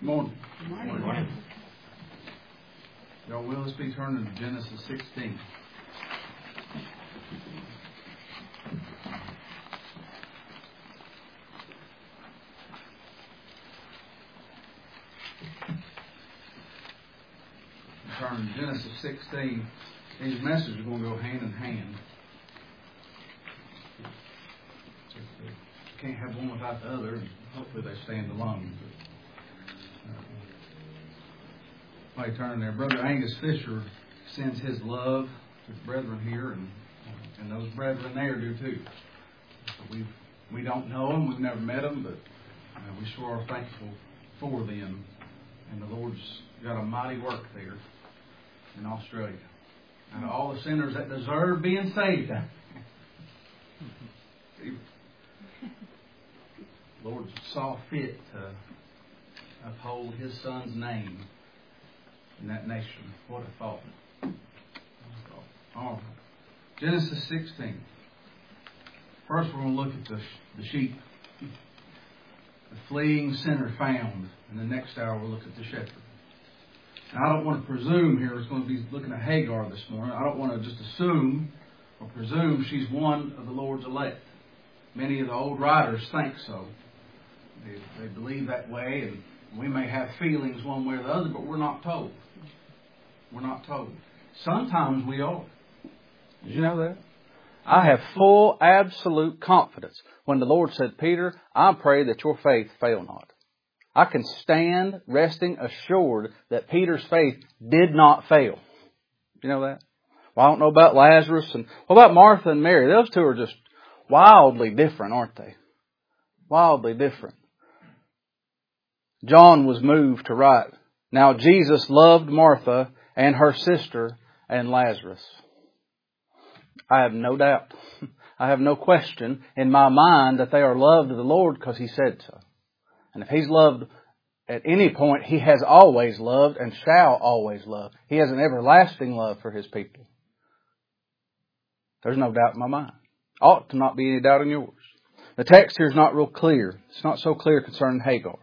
Morning. Good morning. Y'all will, let's be turning to Genesis 16. Turning to Genesis 16. These messages are going to go hand in hand. You can't have one without the other, and hopefully they stand alone. While you turn there, Brother Angus Fisher sends his love to his brethren here, and those brethren there do too. So we don't know them, we've never met them, but we sure are thankful for them. And the Lord's got a mighty work there in Australia. And all the sinners that deserve being saved. The Lord saw fit to uphold His Son's name in that nation. What a thought. All right. Genesis 16. First we're going to look at the sheep. The fleeing sinner found. And the next hour we'll look at the shepherd. And I don't want to presume here, it's going to be looking at Hagar this morning. I don't want to just assume or presume she's one of the Lord's elect. Many of the old writers think so. They believe that way, and we may have feelings one way or the other, but we're not told. We're not told. Sometimes we are. Did you know that? I have full, absolute confidence when the Lord said, Peter, I pray that your faith fail not. I can stand resting assured that Peter's faith did not fail. You know that? Well, I don't know about Lazarus and what about Martha and Mary? Those two are just wildly different, aren't they? Wildly different. John was moved to write, now Jesus loved Martha and her sister and Lazarus. I have no doubt. I have no question in my mind that they are loved of the Lord because He said so. And if He's loved at any point, He has always loved and shall always love. He has an everlasting love for His people. There's no doubt in my mind. Ought to not be any doubt in yours. The text here is not real clear. It's not so clear concerning Hagar.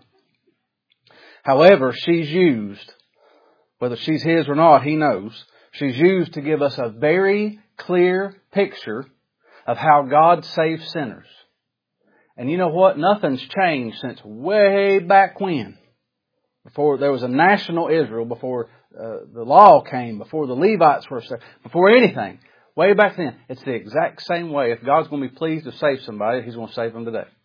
However, she's used, whether she's His or not, He knows. She's used to give us a very clear picture of how God saves sinners. And you know what? Nothing's changed since way back when. Before there was a national Israel, before the law came, before the Levites were saved, before anything. Way back then. It's the exact same way. If God's going to be pleased to save somebody, He's going to save them today.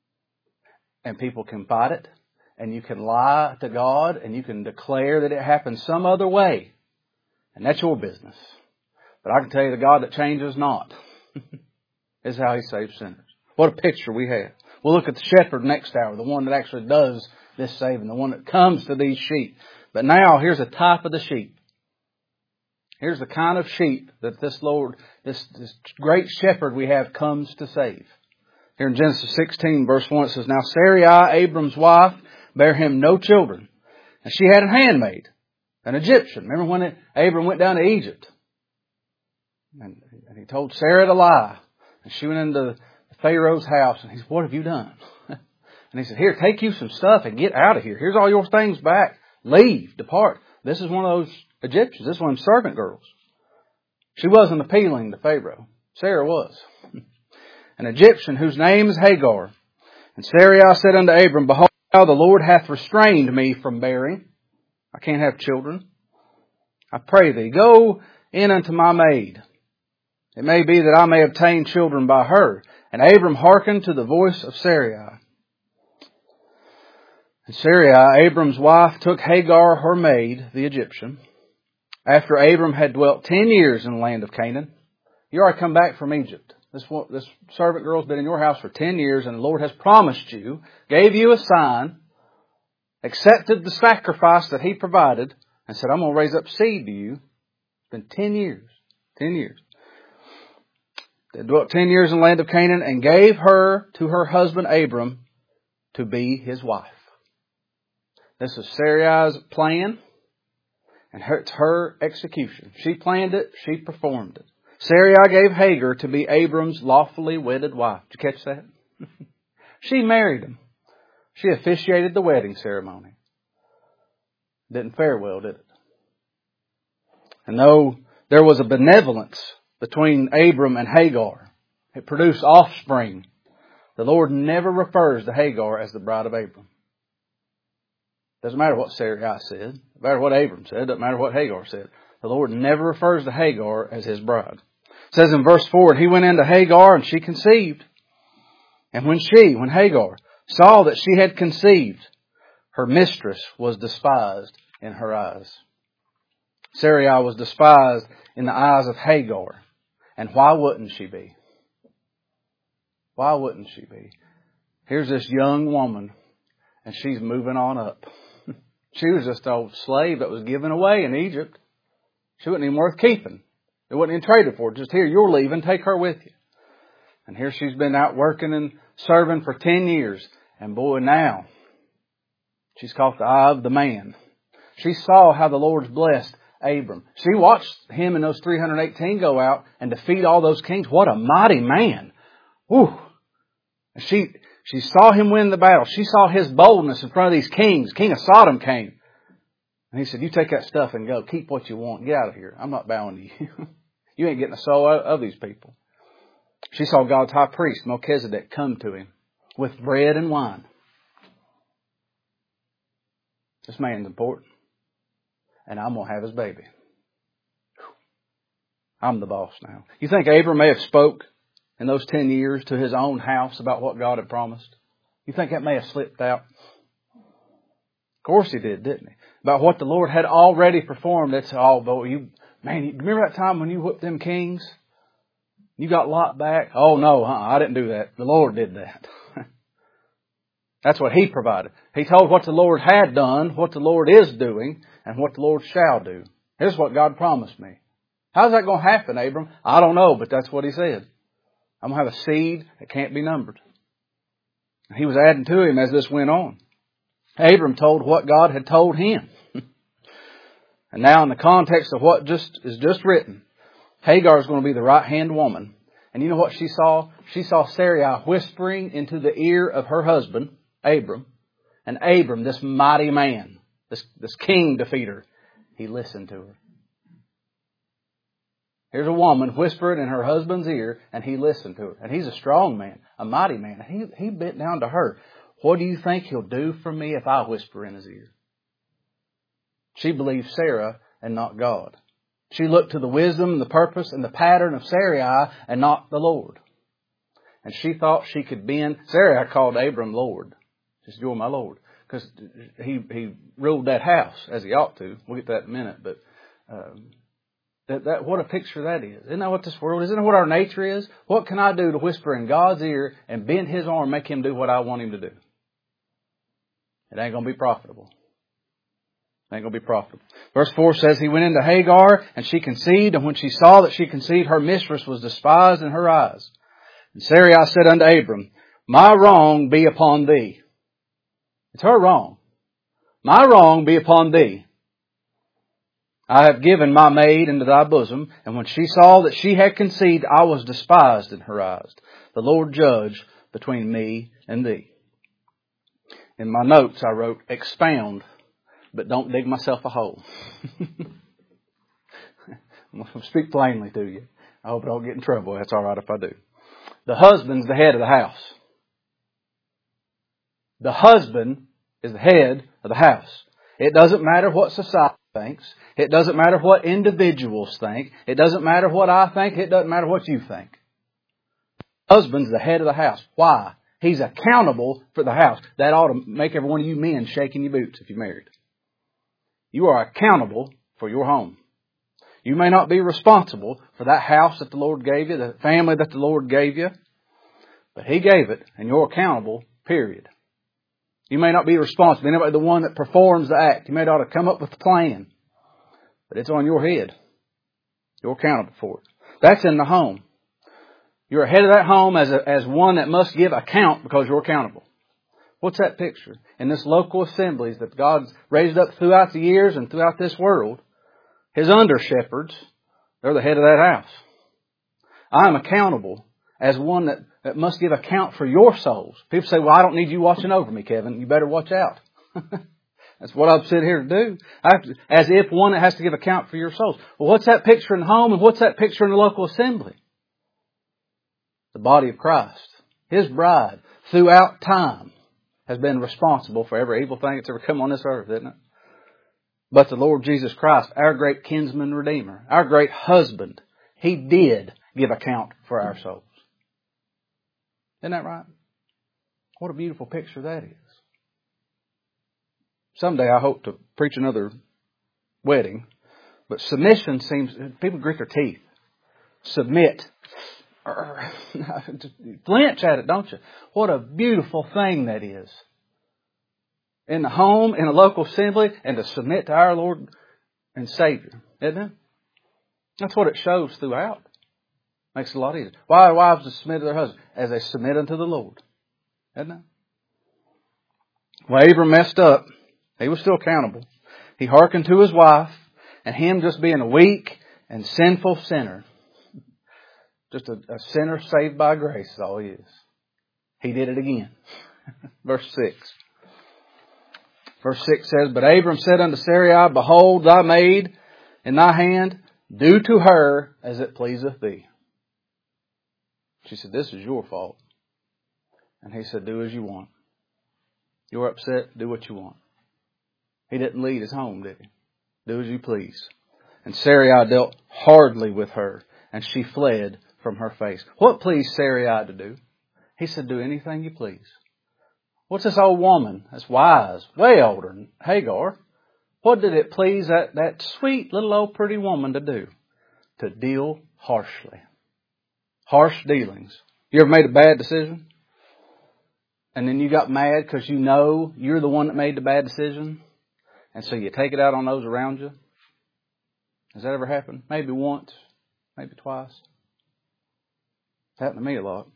And people can fight it. And you can lie to God. And you can declare that it happened some other way. And that's your business. But I can tell you the God that changes not is how He saves sinners. What a picture we have. We'll look at the shepherd next hour, the one that actually does this saving, the one that comes to these sheep. But now, here's a type of the sheep. Here's the kind of sheep that this Lord, this great shepherd we have, comes to save. Here in Genesis 16, verse 1, it says, now Sarai, Abram's wife, bare him no children. And she had a handmaid, an Egyptian. Remember when Abram went down to Egypt? And he told Sarah to lie. And she went into Pharaoh's house, and he said, what have you done? And he said, here, take you some stuff and get out of here. Here's all your things back. Leave, depart. This is one of those Egyptians. This is one of them servant girls. She wasn't appealing to Pharaoh. Sarah was. An Egyptian whose name is Hagar. And Sarai said unto Abram, behold, now the Lord hath restrained me from bearing. I can't have children. I pray thee, go in unto my maid. It may be that I may obtain children by her. And Abram hearkened to the voice of Sarai. And Sarai, Abram's wife, took Hagar, her maid, the Egyptian, after Abram had dwelt 10 years in the land of Canaan. You already come back from Egypt. This servant girl's been in your house for 10 years, and the Lord has promised you, gave you a sign, accepted the sacrifice that He provided, and said, I'm going to raise up seed to you. It's been 10 years. 10 years. They dwelt 10 years in the land of Canaan and gave her to her husband Abram to be his wife. This is Sarai's plan, and it's her execution. She planned it, she performed it. Sarai gave Hagar to be Abram's lawfully wedded wife. Did you catch that? She married him. She officiated the wedding ceremony. Didn't fare well, did it? And though there was a benevolence between Abram and Hagar, it produced offspring. The Lord never refers to Hagar as the bride of Abram. Doesn't matter what Sarai said. Doesn't matter what Abram said. Doesn't matter what Hagar said. The Lord never refers to Hagar as His bride. It says in verse 4, and he went into Hagar and she conceived. And when Hagar, saw that she had conceived, her mistress was despised in her eyes. Sarai was despised in the eyes of Hagar. And why wouldn't she be? Why wouldn't she be? Here's this young woman, and she's moving on up. She was just an old slave that was given away in Egypt. She wasn't even worth keeping. It wasn't even traded for. Just here, you're leaving, take her with you. And here she's been out working and serving for 10 years. And boy, now, she's caught the eye of the man. She saw how the Lord's blessed Abram. She watched him and those 318 go out and defeat all those kings. What a mighty man. Whew. She saw him win the battle. She saw his boldness in front of these kings. King of Sodom came. And he said, you take that stuff and go. Keep what you want. Get out of here. I'm not bowing to you. You ain't getting a soul of these people. She saw God's high priest, Melchizedek, come to him with bread and wine. This man's important. And I'm going to have his baby. I'm the boss now. You think Abram may have spoke in those 10 years to his own house about what God had promised? You think that may have slipped out? Of course he did, didn't he? About what the Lord had already performed. That's all. But you remember that time when you whipped them kings? You got Lot back? Oh no, I didn't do that. The Lord did that. That's what He provided. He told what the Lord had done, what the Lord is doing, and what the Lord shall do. Here's what God promised me. How's that going to happen, Abram? I don't know, but that's what He said. I'm going to have a seed that can't be numbered. He was adding to him as this went on. Abram told what God had told him. And now in the context of what is just written, Hagar is going to be the right-hand woman. And you know what she saw? She saw Sarai whispering into the ear of her husband, Abram. And Abram, this mighty man, this king defeater, he listened to her. Here's a woman whispering in her husband's ear, and he listened to her. And he's a strong man, a mighty man. He bent down to her. What do you think He'll do for me if I whisper in his ear? She believed Sarah and not God. She looked to the wisdom, the purpose, and the pattern of Sarai and not the Lord. And she thought she could bend. Sarai called Abram Lord. She said, "You're my Lord." Because he ruled that house as he ought to. We'll get to that in a minute. But what a picture that is. Isn't that what this world is? Isn't that what our nature is? What can I do to whisper in God's ear and bend His arm, make Him do what I want Him to do? It ain't going to be profitable. It ain't going to be profitable. Verse 4 says, he went into Hagar and she conceived. And when she saw that she conceived, her mistress was despised in her eyes. And Sarai said unto Abram, my wrong be upon thee. It's her wrong. My wrong be upon thee. I have given my maid into thy bosom. And when she saw that she had conceived, I was despised in her eyes. The Lord judge between me and thee. In my notes I wrote, expound, but don't dig myself a hole. I'm going to speak plainly to you. I hope I don't get in trouble. That's all right if I do. The husband's the head of the house. The husband is the head of the house. It doesn't matter what society thinks. It doesn't matter what individuals think. It doesn't matter what I think. It doesn't matter what you think. The husband's the head of the house. Why? He's accountable for the house. That ought to make every one of you men shaking your boots if you're married. You are accountable for your home. You may not be responsible for that house that the Lord gave you, the family that the Lord gave you, but He gave it, and you're accountable, period. You may not be responsible. You may not be the one that performs the act. You may not have come up with the plan, but it's on your head. You're accountable for it. That's in the home. You're head of that home as one that must give account because you're accountable. What's that picture? In this local assemblies that God's raised up throughout the years and throughout this world, His under-shepherds, they're the head of that house. I'm accountable as one that must give account for your souls. People say, well, I don't need you watching over me, Kevin. You better watch out. That's what I'm sitting here to do. As if one that has to give account for your souls. Well, what's that picture in the home and what's that picture in the local assembly? The body of Christ. His bride, throughout time, has been responsible for every evil thing that's ever come on this earth, isn't it? But the Lord Jesus Christ, our great kinsman redeemer, our great husband, He did give account for our souls. Isn't that right? What a beautiful picture that is. Someday I hope to preach another wedding, but submission seems, people grit their teeth. Submit. Flinch at it, don't you? What a beautiful thing that is. In the home, in a local assembly, and to submit to our Lord and Savior. Isn't it? That's what it shows throughout. Makes it a lot easier. Why are wives to submit to their husbands? As they submit unto the Lord. Isn't it? Well, Abram messed up. He was still accountable. He hearkened to his wife, and him just being a weak and sinful sinner. Just a sinner saved by grace is all he is. He did it again. Verse 6. Verse 6 says, But Abram said unto Sarai, Behold, thy maid in thy hand, do to her as it pleaseth thee. She said, This is your fault. And he said, Do as you want. You're upset, do what you want. He didn't lead his home, did he? Do as you please. And Sarai dealt hardly with her, and she fled from her face. What pleased Sarai to do? He said, Do anything you please. What's this old woman that's wise, way older than Hagar? What did it please that sweet little old pretty woman to do? To deal harshly. Harsh dealings. You ever made a bad decision? And then you got mad because you know you're the one that made the bad decision? And so you take it out on those around you? Has that ever happened? Maybe once, maybe twice. It's happened to me a lot.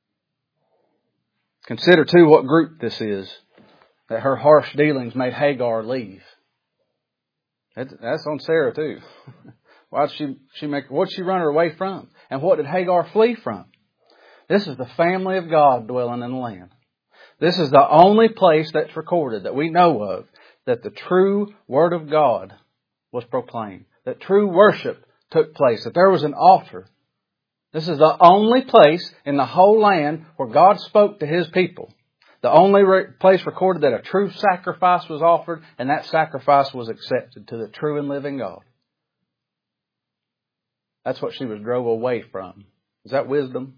Consider too what group this is that her harsh dealings made Hagar leave. That's on Sarah too. Why did what did she run her away from? And what did Hagar flee from? This is the family of God dwelling in the land. This is the only place that's recorded that we know of that the true Word of God was proclaimed. That true worship took place. That there was an altar. This is the only place in the whole land where God spoke to His people. The only place recorded that a true sacrifice was offered and that sacrifice was accepted to the true and living God. That's what she was drove away from. Is that wisdom?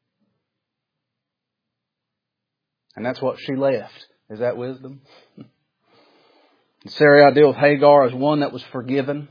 And that's what she left. Is that wisdom? And Sarai dealt with Hagar as one that was forgiven.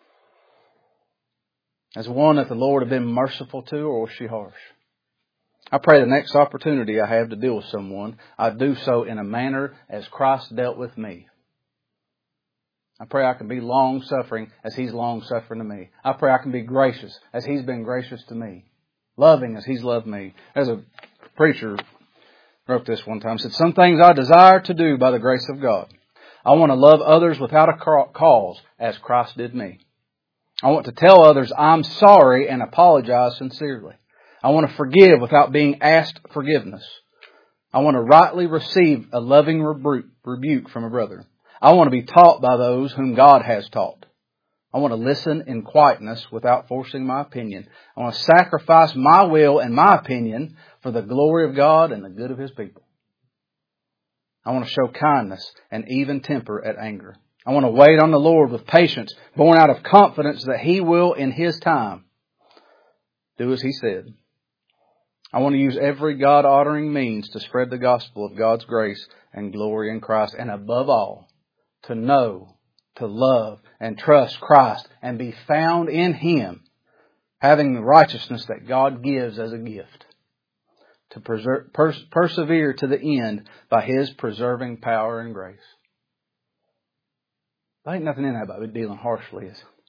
As one that the Lord had been merciful to, or was she harsh? I pray the next opportunity I have to deal with someone, I do so in a manner as Christ dealt with me. I pray I can be long-suffering as He's long-suffering to me. I pray I can be gracious as He's been gracious to me. Loving as He's loved me. As a preacher wrote this one time, said, Some things I desire to do by the grace of God. I want to love others without a cause as Christ did me. I want to tell others I'm sorry and apologize sincerely. I want to forgive without being asked forgiveness. I want to rightly receive a loving rebuke from a brother. I want to be taught by those whom God has taught. I want to listen in quietness without forcing my opinion. I want to sacrifice my will and my opinion for the glory of God and the good of His people. I want to show kindness and even temper at anger. I want to wait on the Lord with patience, born out of confidence that He will, in His time, do as He said. I want to use every God-honoring means to spread the gospel of God's grace and glory in Christ. And above all, to know, to love, and trust Christ and be found in Him, having the righteousness that God gives as a gift. To persevere to the end by His preserving power and grace. There ain't nothing in that about dealing harshly.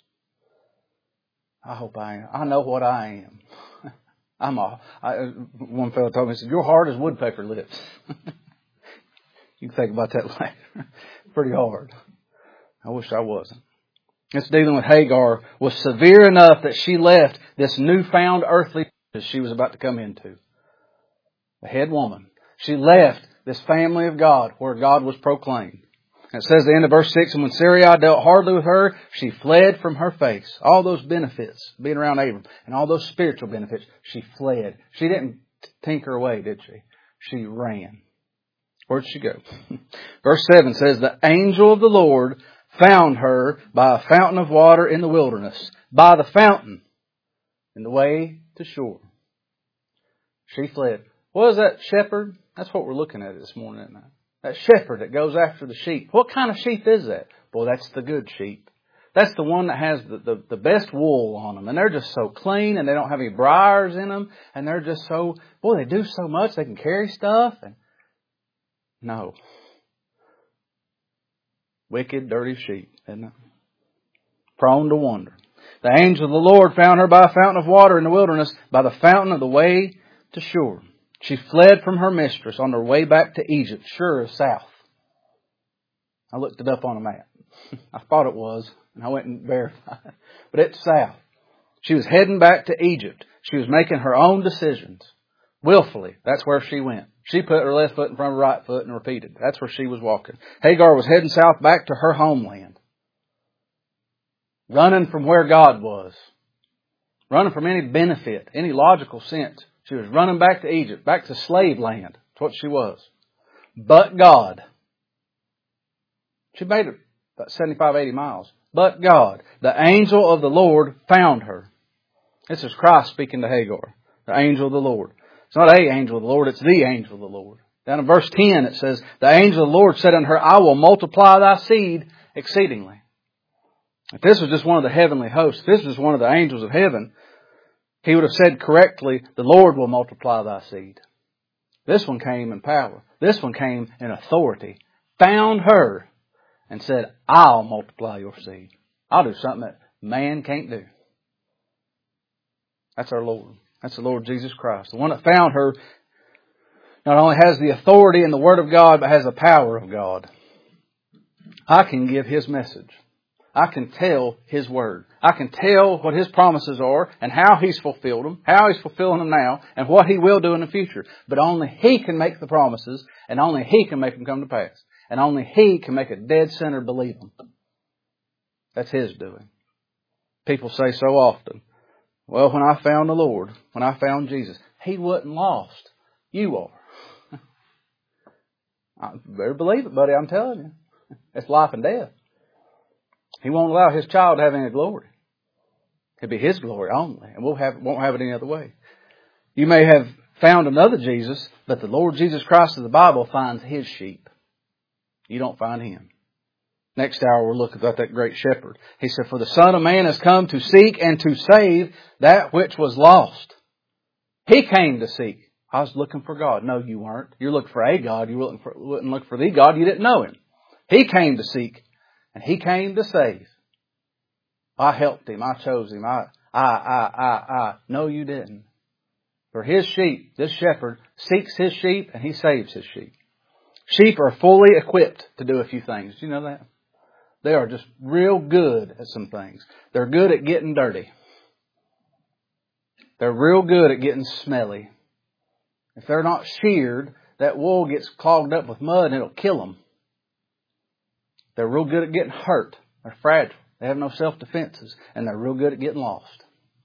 I hope I am. I know what I am. One fellow told me, he said, You're hard as woodpecker lips. You can think about that later. Pretty hard. I wish I wasn't. This dealing with Hagar was severe enough that she left this newfound earthly that she was about to come into. The head woman. She left this family of God where God was proclaimed. It says at the end of verse 6, and when Sarai dealt hardly with her, she fled from her face. All those benefits, being around Abram, and all those spiritual benefits, she fled. She didn't tinker away, did she? She ran. Where'd she go? Verse 7 says, the angel of the Lord found her by a fountain of water in the wilderness, by the fountain in the way to shore. She fled. What is that shepherd? That's what we're looking at this morning, isn't it? That shepherd that goes after the sheep. What kind of sheep is that? Boy, that's the good sheep. That's the one that has the best wool on them. And they're just so clean and they don't have any briars in them. And they're just so, boy, they do so much. They can carry stuff. And no. Wicked, dirty sheep, isn't it? Prone to wander. The angel of the Lord found her by a fountain of water in the wilderness, by the fountain of the way to shore. She fled from her mistress on her way back to Egypt, sure as south. I looked it up on a map. I thought it was, and I went and verified. But it's south. She was heading back to Egypt. She was making her own decisions. Willfully, that's where she went. She put her left foot in front of her right foot and repeated. That's where she was walking. Hagar was heading south back to her homeland. Running from where God was. Running from any benefit, any logical sense. She was running back to Egypt, back to slave land. That's what she was. But God. She made it about 75, 80 miles. But God, the angel of the Lord found her. This is Christ speaking to Hagar. The angel of the Lord. It's not a angel of the Lord, it's the angel of the Lord. Down in verse 10 it says, the angel of the Lord said unto her, I will multiply thy seed exceedingly. If this was just one of the heavenly hosts, if this was one of the angels of heaven, he would have said correctly, the Lord will multiply thy seed. This one came in power. This one came in authority. Found her and said, I'll multiply your seed. I'll do something that man can't do. That's our Lord. That's the Lord Jesus Christ. The one that found her not only has the authority and the Word of God, but has the power of God. I can give His message. I can tell His Word. I can tell what His promises are and how He's fulfilled them, how He's fulfilling them now, and what He will do in the future. But only He can make the promises, and only He can make them come to pass. And only He can make a dead sinner believe them. That's His doing. People say so often, well, when I found the Lord, when I found Jesus, He wasn't lost. You are. I better believe it, buddy, I'm telling you. It's life and death. He won't allow His child to have any glory. It'll be His glory only, and won't have it any other way. You may have found another Jesus, but the Lord Jesus Christ of the Bible finds His sheep. You don't find Him. Next hour we'll look at that great shepherd. He said, for the Son of Man has come to seek and to save that which was lost. He came to seek. I was looking for God. No, you weren't. You're looking for a God. You wouldn't look for the God. You didn't know Him. He came to seek. And He came to save. I helped Him. I chose Him. No, you didn't. For His sheep, this shepherd seeks His sheep and He saves His sheep. Sheep are fully equipped to do a few things. Do you know that? They are just real good at some things. They're good at getting dirty. They're real good at getting smelly. If they're not sheared, that wool gets clogged up with mud and it'll kill them. They're real good at getting hurt. They're fragile. They have no self-defenses. And they're real good at getting lost.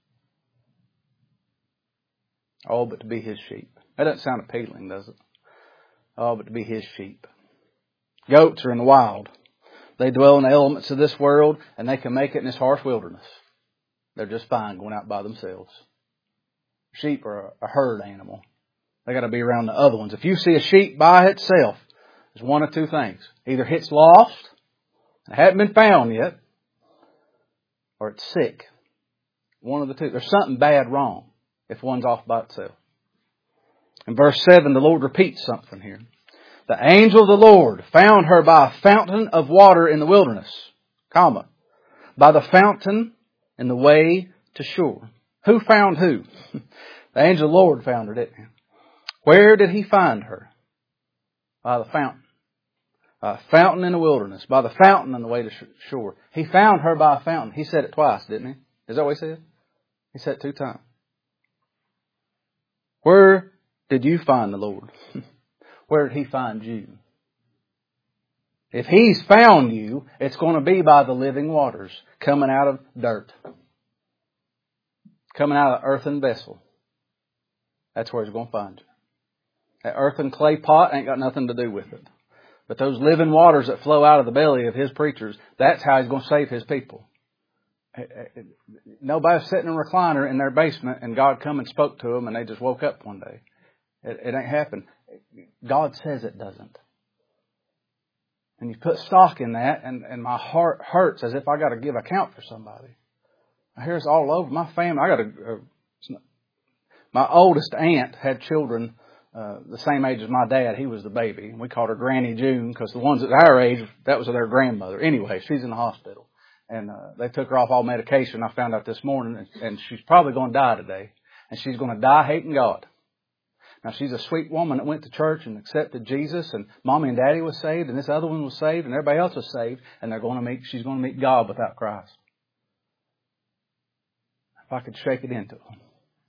Oh, but to be His sheep. That doesn't sound appealing, does it? Oh, but to be His sheep. Goats are in the wild. They dwell in the elements of this world, and they can make it in this harsh wilderness. They're just fine going out by themselves. Sheep are a herd animal. They got to be around the other ones. If you see a sheep by itself, there's one of two things. Either it's lost, it hadn't been found yet, or it's sick. One of the two. There's something bad wrong if one's off by itself. In verse 7, the Lord repeats something here. The angel of the Lord found her by a fountain of water in the wilderness, comma, by the fountain in the way to shore. Who found who? The angel of the Lord found her, didn't he? Where did He find her? By the fountain. By a fountain in the wilderness. By the fountain on the way to shore. He found her by a fountain. He said it twice, didn't he? Is that what he said? He said it 2 times. Where did you find the Lord? Where did He find you? If He's found you, it's going to be by the living waters coming out of dirt. Coming out of an earthen vessel. That's where He's going to find you. That earthen clay pot ain't got nothing to do with it. But those living waters that flow out of the belly of His preachers, that's how He's going to save His people. Nobody's sitting in a recliner in their basement and God come and spoke to them and they just woke up one day. It ain't happened. God says it doesn't. And you put stock in that, and my heart hurts as if I got to give account for somebody. I hear it's all over my family. My oldest aunt had children the same age as my dad. He was the baby. And we called her Granny June because the ones at our age, that was their grandmother. Anyway, she's in the hospital. And they took her off all medication. I found out this morning, and she's probably going to die today. And she's going to die hating God. Now, she's a sweet woman that went to church and accepted Jesus, and Mommy and Daddy was saved, and this other one was saved, and everybody else was saved, and she's going to meet God without Christ. If I could shake it into them.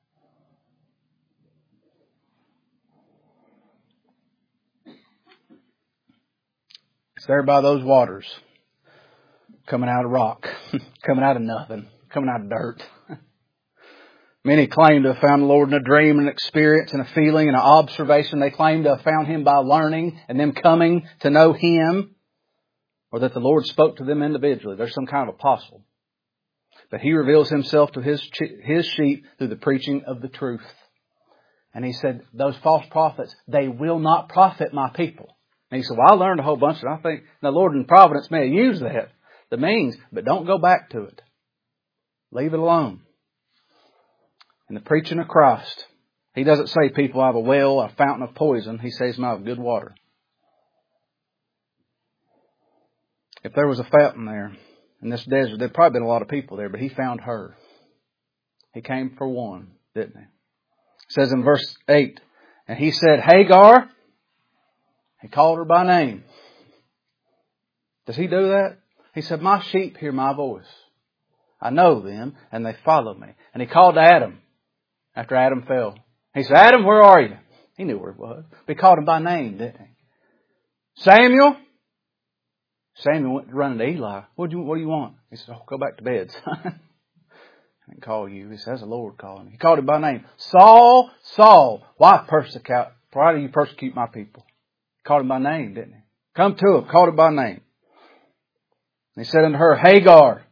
It's there by those waters, coming out of rock, coming out of nothing, coming out of dirt. Many claim to have found the Lord in a dream, an experience, and a feeling, and an observation. They claim to have found Him by learning and them coming to know Him, or that the Lord spoke to them individually. There's some kind of apostle. But He reveals Himself to His sheep through the preaching of the truth. And He said, those false prophets, they will not profit my people. And He said, well, I learned a whole bunch, and I think the Lord in providence may have used that, the means, but don't go back to it. Leave it alone. In the preaching of Christ, He doesn't say people have a well, a fountain of poison. He says them out of good water. If there was a fountain there in this desert, there'd probably been a lot of people there, but He found her. He came for one, didn't He? It says in verse 8, and He said, Hagar. He called her by name. Does He do that? He said, my sheep hear my voice. I know them, and they follow me. And He called to Adam. After Adam fell. He said, Adam, where are you? He knew where he was. But He called him by name, didn't He? Samuel? Samuel went running to Eli. What do you want? He said, go back to bed, son. I can call you. He says, the Lord calling me. He called him by name. Saul, Saul, why do you persecute my people? He called him by name, didn't He? Come to him, called him by name. And He said unto her, Hagar,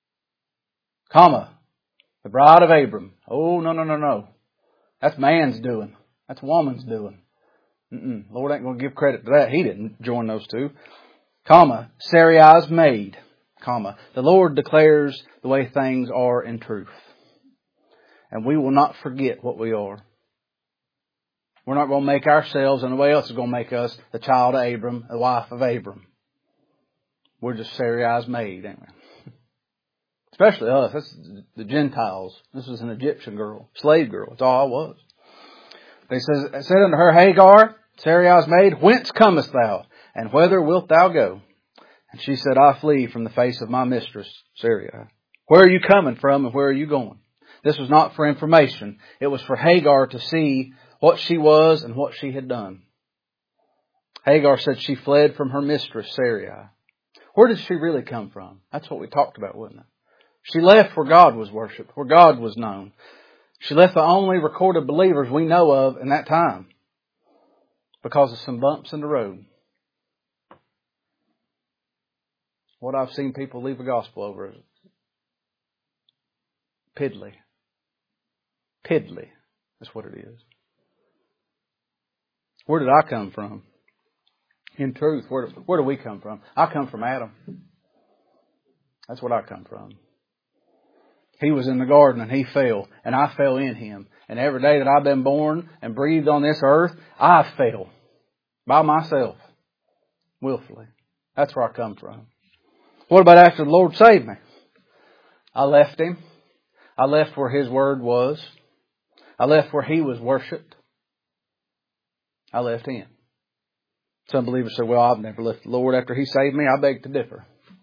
the bride of Abram. Oh, no. That's man's doing. That's woman's doing. Lord ain't going to give credit to that. He didn't join those two. Sarai's maid. The Lord declares the way things are in truth. And we will not forget what we are. We're not going to make ourselves, and nobody else is going to make us, the child of Abram, the wife of Abram. We're just Sarai's maid, ain't we? Especially us. That's the Gentiles. This was an Egyptian girl. Slave girl. That's all I was. He said unto her, Hagar, Sarai's maid, whence comest thou? And whither wilt thou go? And she said, I flee from the face of my mistress, Sarai. Where are you coming from and where are you going? This was not for information. It was for Hagar to see what she was and what she had done. Hagar said she fled from her mistress, Sarai. Where did she really come from? That's what we talked about, wasn't it? She left where God was worshipped, where God was known. She left the only recorded believers we know of in that time because of some bumps in the road. What I've seen people leave the gospel over is piddly. Piddly is what it is. Where did I come from? In truth, where do we come from? I come from Adam. That's what I come from. He was in the garden and he fell, and I fell in him. And every day that I've been born and breathed on this earth, I fell by myself, willfully. That's where I come from. What about after the Lord saved me? I left Him. I left where His Word was. I left where He was worshipped. I left Him. Some believers say, well, I've never left the Lord after He saved me. I beg to differ.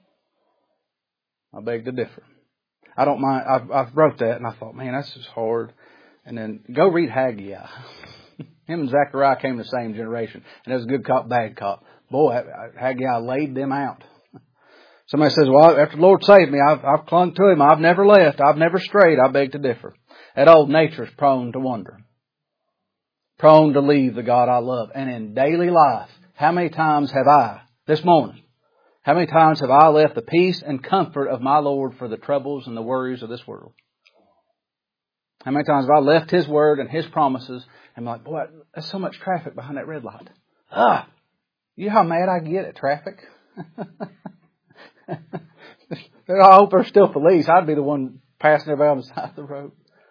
I don't mind. I wrote that and I thought, man, that's just hard. And then go read Haggai. Him and Zechariah came the same generation. And it was a good cop, bad cop. Boy, Haggai laid them out. Somebody says, well, after the Lord saved me, I've clung to Him. I've never left. I've never strayed. I beg to differ. That old nature's prone to wander. Prone to leave the God I love. And in daily life, how many times have I, this morning, how many times have I left the peace and comfort of my Lord for the troubles and the worries of this world? How many times have I left His Word and His promises and I'm like, boy, there's so much traffic behind that red light. You know how mad I get at traffic? I hope there's still police. I'd be the one passing everybody on the side of the road.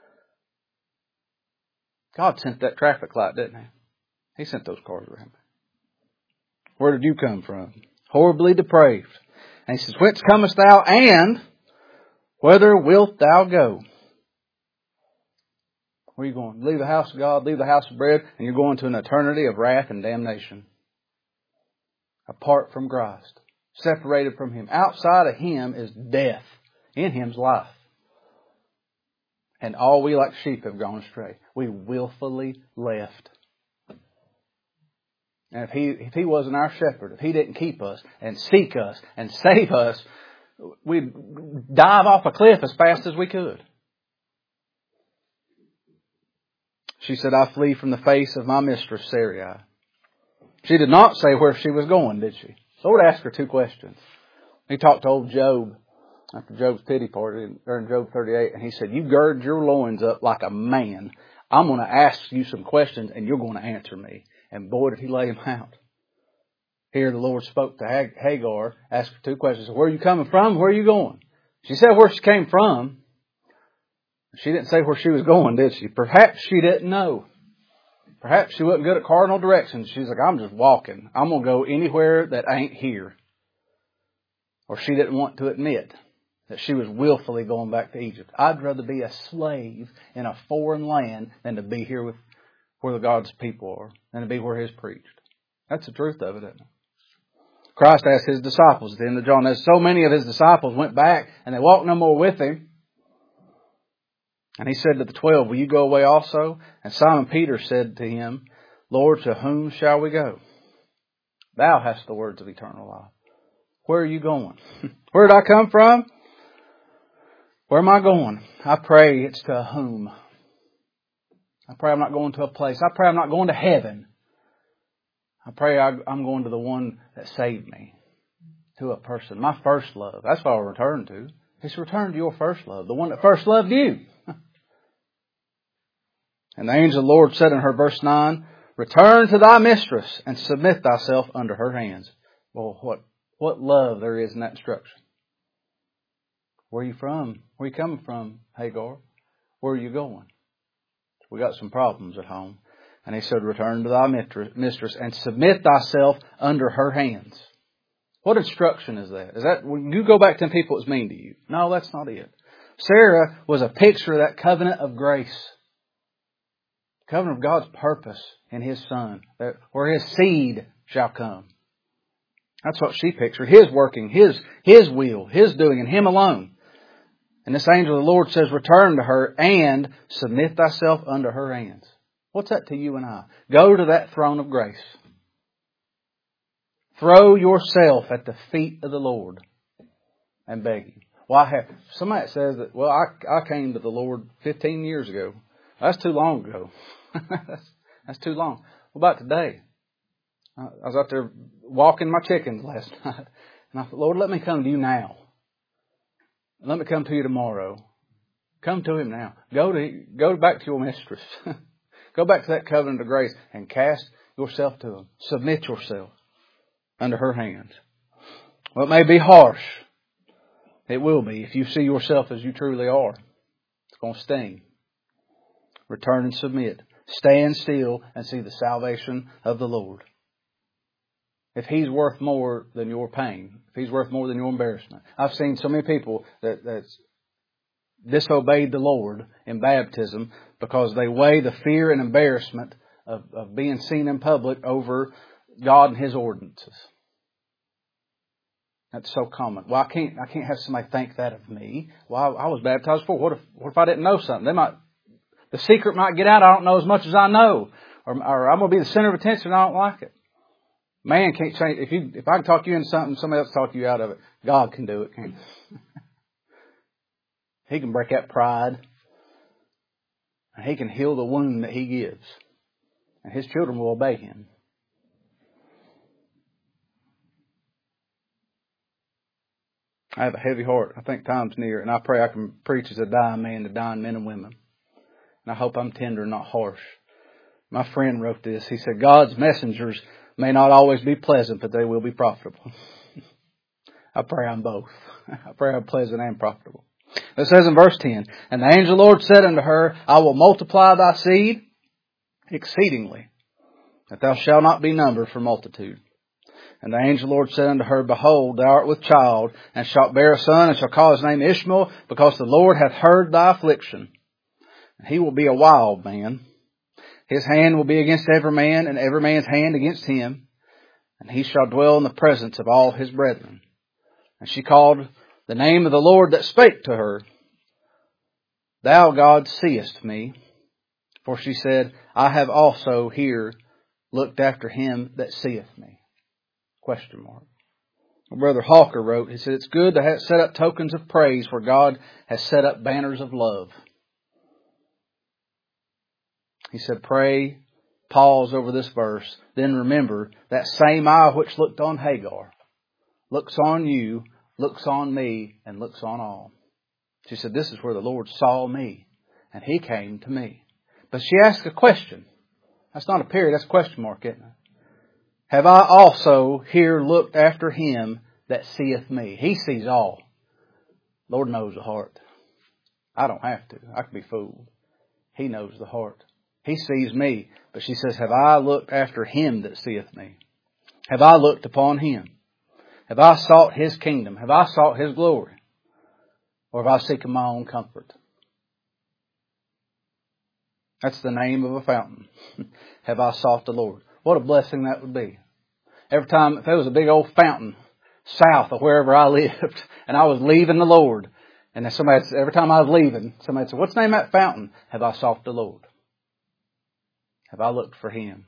God sent that traffic light, didn't He? He sent those cars around. Where did you come from? Horribly depraved. And He says, whence comest thou, and whither wilt thou go? Where are you going? Leave the house of God, leave the house of bread, and you're going to an eternity of wrath and damnation. Apart from Christ. Separated from Him. Outside of Him is death. In Him's life. And all we like sheep have gone astray. We willfully left. And if He wasn't our shepherd, if He didn't keep us and seek us and save us, we'd dive off a cliff as fast as we could. She said, I flee from the face of my mistress, Sarai. She did not say where she was going, did she? The Lord asked her two questions. He talked to old Job after Job's pity party in Job 38, and He said, you gird your loins up like a man. I'm going to ask you some questions, and you're going to answer me. And boy, did He lay him out. Here the Lord spoke to Hagar, asked her two questions. Where are you coming from? Where are you going? She said where she came from. She didn't say where she was going, did she? Perhaps she didn't know. Perhaps she wasn't good at cardinal directions. She's like, I'm just walking. I'm going to go anywhere that ain't here. Or she didn't want to admit that she was willfully going back to Egypt. I'd rather be a slave in a foreign land than to be here with where the God's people are, than to be where His preached. That's the truth of it, isn't it? Christ asked His disciples at the end of John, as so many of His disciples went back and they walked no more with Him. And He said to the 12, will you go away also? And Simon Peter said to Him, Lord, to whom shall we go? Thou hast the words of eternal life. Where are you going? Where did I come from? Where am I going? I pray it's to whom? I pray I'm not going to a place. I pray I'm not going to heaven. I pray I'm going to the one that saved me. To a person. My first love. That's what I'll return to. It's return to your first love. The one that first loved you. And the angel of the Lord said in her, verse 9, return to thy mistress and submit thyself under her hands. Well, what love there is in that instruction. Where are you from? Where are you coming from, Hagar? Where are you going? We got some problems at home. And He said, return to thy mistress and submit thyself under her hands. What instruction is that? Is that when you go back to people it's mean to you? No, that's not it. Sarah was a picture of that covenant of grace. Covenant of God's purpose in His Son, where His seed shall come. That's what she pictured. His working, His will, His doing, and Him alone. And this angel of the Lord says, return to her and submit thyself under her hands. What's that to you and I? Go to that throne of grace. Throw yourself at the feet of the Lord and beg Him. Well, somebody says that, well, I came to the Lord 15 years ago. That's too long ago. That's too long. What about today? I was out there walking my chickens last night. And I thought, Lord, let me come to you now. Let me come to you tomorrow. Come to Him now. Go back to your mistress. Go back to that covenant of grace and cast yourself to Him. Submit yourself under her hands. Well, it may be harsh. It will be. If you see yourself as you truly are, it's going to sting. Return and submit. Stand still and see the salvation of the Lord. If He's worth more than your pain, if He's worth more than your embarrassment. I've seen so many people that's disobeyed the Lord in baptism because they weigh the fear and embarrassment of being seen in public over God and His ordinances. That's so common. Well, I can't have somebody think that of me. Well, I was baptized before. What if I didn't know something? The secret might get out. I don't know as much as I know. Or I'm going to be the center of attention and I don't like it. Man can't change. If I can talk you into something, somebody else talk you out of it. God can do it, can't he? He can break that pride. And He can heal the wound that He gives. And His children will obey Him. I have a heavy heart. I think time's near. And I pray I can preach as a dying man to dying men and women. And I hope I'm tender and not harsh. My friend wrote this. He said, God's messengers may not always be pleasant, but they will be profitable. I pray I'm both. I pray I'm pleasant and profitable. It says in verse 10, And the angel of the Lord said unto her, I will multiply thy seed exceedingly, that thou shalt not be numbered for multitude. And the angel of the Lord said unto her, Behold, thou art with child, and shalt bear a son, and shall call his name Ishmael, because the Lord hath heard thy affliction. And he will be a wild man. His hand will be against every man, and every man's hand against him. And he shall dwell in the presence of all his brethren. And she called the name of the Lord that spake to her, Thou, God, seest me. For she said, I have also here looked after him that seeth me. Question mark. Brother Hawker wrote, he said, it's good to set up tokens of praise where God has set up banners of love. He said, pray, pause over this verse, then remember that same eye which looked on Hagar looks on you, looks on me, and looks on all. She said, this is where the Lord saw me, and He came to me. But she asked a question. That's not a period, that's a question mark, isn't it? Have I also here looked after him that seeth me? He sees all. Lord knows the heart. I don't have to. I can be fooled. He knows the heart. He sees me. But she says, have I looked after him that seeth me? Have I looked upon him? Have I sought his kingdom? Have I sought his glory? Or have I seeking my own comfort? That's the name of a fountain. Have I sought the Lord? What a blessing that would be. Every time, if there was a big old fountain south of wherever I lived, and I was leaving the Lord, and every time I was leaving, somebody said, what's the name of that fountain? Have I sought the Lord? Have I looked for Him?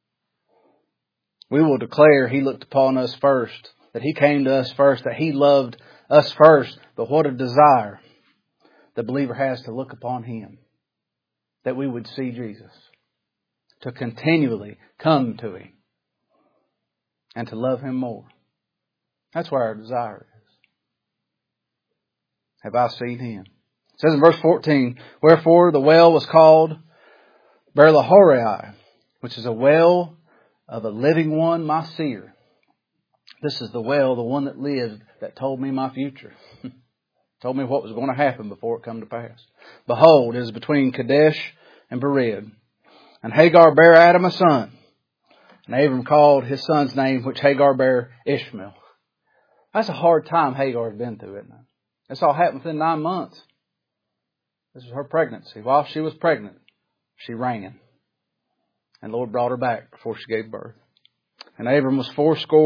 We will declare He looked upon us first, that He came to us first, that He loved us first. But what a desire the believer has to look upon Him, that we would see Jesus, to continually come to Him, and to love Him more. That's where our desire is. Have I seen Him? It says in verse 14, Wherefore the well was called Beer-lahai, which is a well of a living one, my seer. This is the well, the one that lived, that told me my future. Told me what was going to happen before it come to pass. Behold, it is between Kadesh and Bered. And Hagar bare Adam a son. And Abram called his son's name, which Hagar bare, Ishmael. That's a hard time Hagar has been through, isn't it? This all happened within 9 months. This is her pregnancy. While she was pregnant, she ran. And the Lord brought her back before she gave birth. And Abram was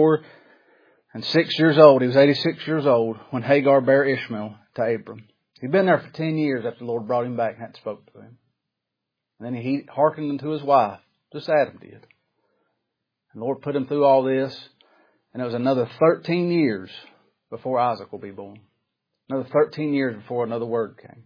86 years old. He was 86 years old when Hagar bare Ishmael to Abram. He'd been there for 10 years after the Lord brought him back and had spoke to him. And then he hearkened unto his wife, just Adam did. And the Lord put him through all this. And it was another 13 years before Isaac will be born. Another 13 years before another word came.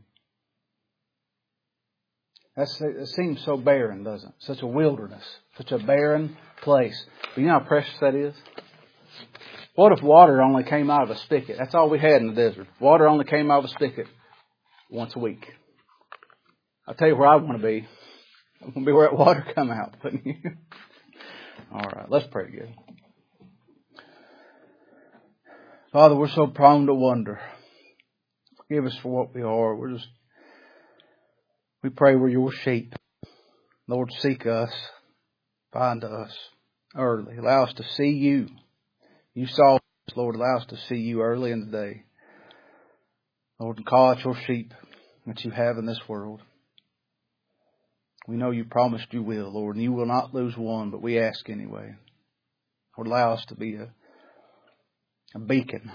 It seems so barren, doesn't it? Such a wilderness. Such a barren place. But you know how precious that is? What if water only came out of a spigot? That's all we had in the desert. Water only came out of a spigot once a week. I'll tell you where I want to be. I want to be where that water come out, wouldn't you? All right, let's pray together. Father, we're so prone to wonder. Forgive us for what we are. We pray we're your sheep. Lord, seek us. Find us early. Allow us to see you. You saw us, Lord. Allow us to see you early in the day. Lord, and call out your sheep that you have in this world. We know you promised you will, Lord, and you will not lose one, but we ask anyway. Lord, allow us to be a beacon.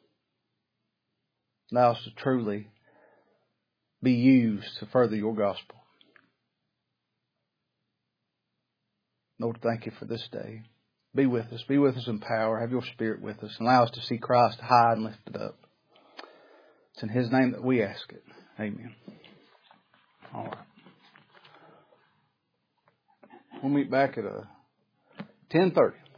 Allow us to truly be used to further your gospel. Lord, thank you for this day. Be with us. Be with us in power. Have your Spirit with us. And allow us to see Christ high and lifted up. It's in His name that we ask it. Amen. All right. We'll meet back at 10:30.